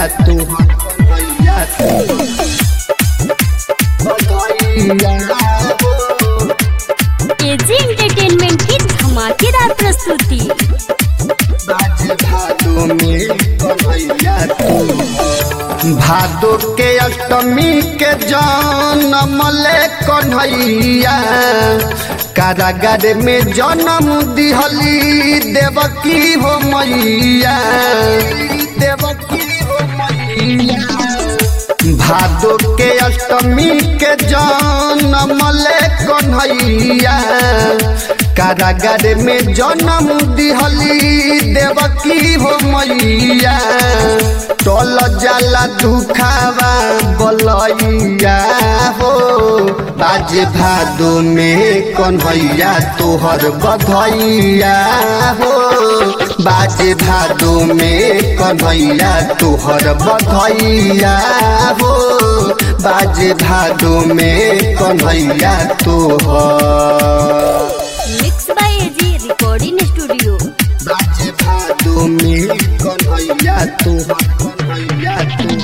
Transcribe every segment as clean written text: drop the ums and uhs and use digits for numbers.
कन्हैया तू कन्हैया तू AG entertainment की धमाकेदार प्रस्तुति। भादो के अष्टमी के जन्म ले कन्हैया कारागार में जन्म दिहली देवकी हो मैया देवकी हो मैया। भादो के अष्टमी के जन्म ले कन्हैया कारागार में जन्म दिहली देवकी हो मैया। टल जाला दुखावा बलैया हो बाज भादो में कन्हैया तोहर बधैया हो बाज भादो में कन्हैया तोहर बधैया हो बाज भादो में कन्हैया तोहर। Mix by AG recording studio. बाज भादो में कन्हैया तोहर कन्हैया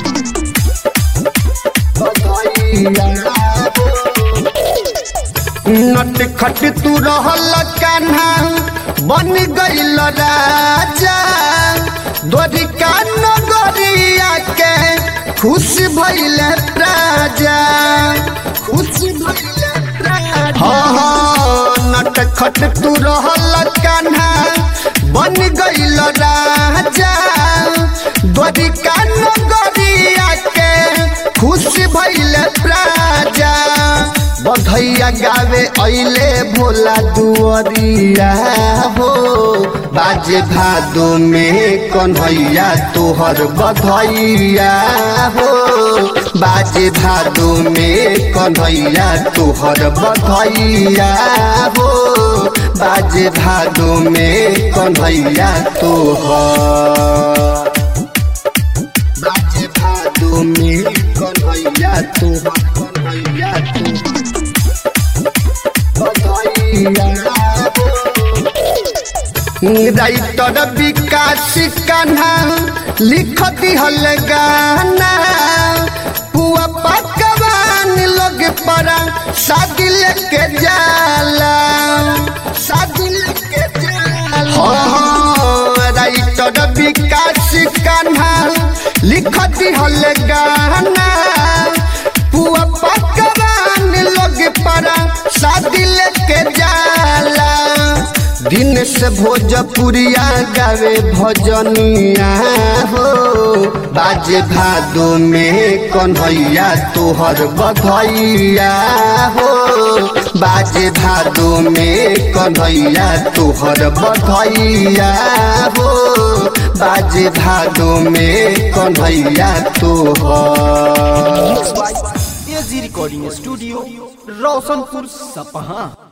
नट खट तू रहल कान्हा बन गइल राजा द्वारिका नगरिया के खुश भइल राजा खुश भइल राजा। नट खट तू रहल कान्हा बन गइल राजा द्वारिका नगरिया के खुश भइल राजा। बधैया गावे अइले भोला दुअरिया हो बाज भादो में कन्हैया तोहर बधैया हो बाज भादो में कन्हैया तोहर बधैया हो बाज भादो में कन्हैया तोहर बाज भादो में कन्हैया तोहर कन्हैया तोहर राइटर विकास कान्हा लिख दिहल गाना पुआ पकवान लोग परा शादी लेके जाला शादी लेके जाला। राइटर विकास कान्हा लिख दिहल गाना पुआ पकवान लोग परा शादी लेके जाला। दिन से भोजपुरिया गावे भजनिया हो बाज भादो में कन्हैया तोहर बधैया हो बाज भादो में कन्हैया तोहर बधैया हो बाज भादो में कन्हैया तोहर। एजी रिकॉर्डिंग स्टूडियो रोशनपुर सपहा।